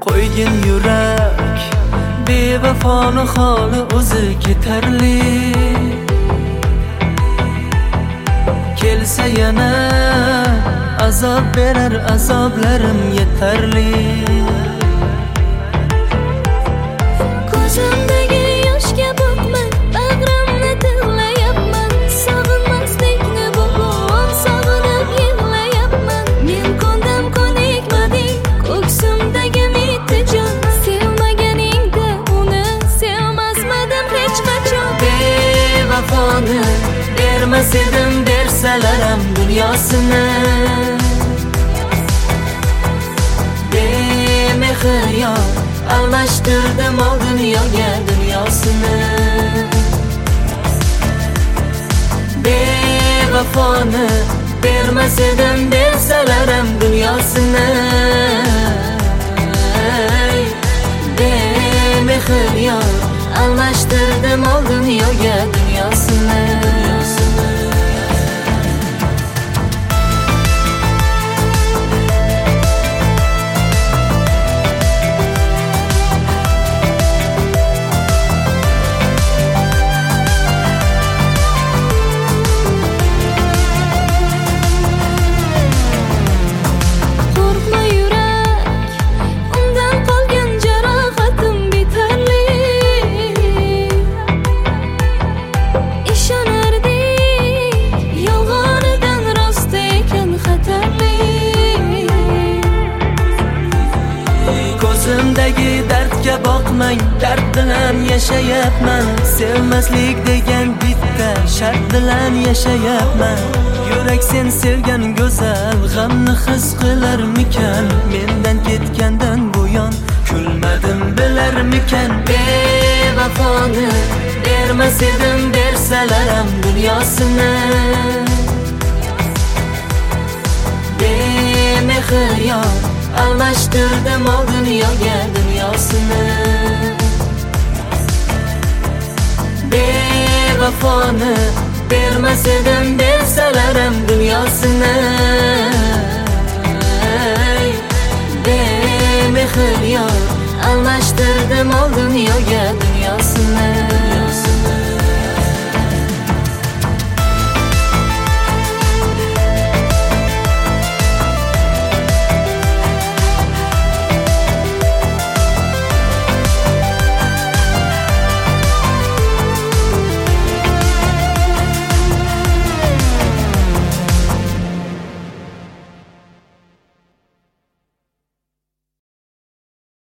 qo'ygin yurak bevafoni holi o'zi ketarli. Kelsa yana azob berar, azoblarim yetarli. Ko'zimdagi yoshga boqmay bag'rimni tig'layapman. Sog'inmaslikni bog'lon sog'inib yig'layapman. Men qondan ko'nikmading ko'ksimdagi mitijon. Sevmaganingda uni sevmasmadim hech qachon. Bevafoni bermas edim bersalar ham dunyosini. Bemehr yor almashtirdim ol dunyoga dunyosini. Bevafoni bermas edim bersalar ham dunyosini. Bemehr yor almashtirdim ol dunyoga dunyosini. Ko'zimdagi dardga boqmang, dard bilan yashayapman. Sevmaslik degan bitta shart bilan yashayapman. Yurak sen sevgan go'zal g'amni his qilarmikan? Mendan ketgandan buyon kulmadim bilarmikan? Bevafoni bermas edim bersalar ham dunyosini. Bemehr yor almashtirdim ol dunyoga dunyosini. Bevafoni bermas edim bersalar ham dunyosini. Bemehr yor almashtirdim ol dunyoga dunyosini.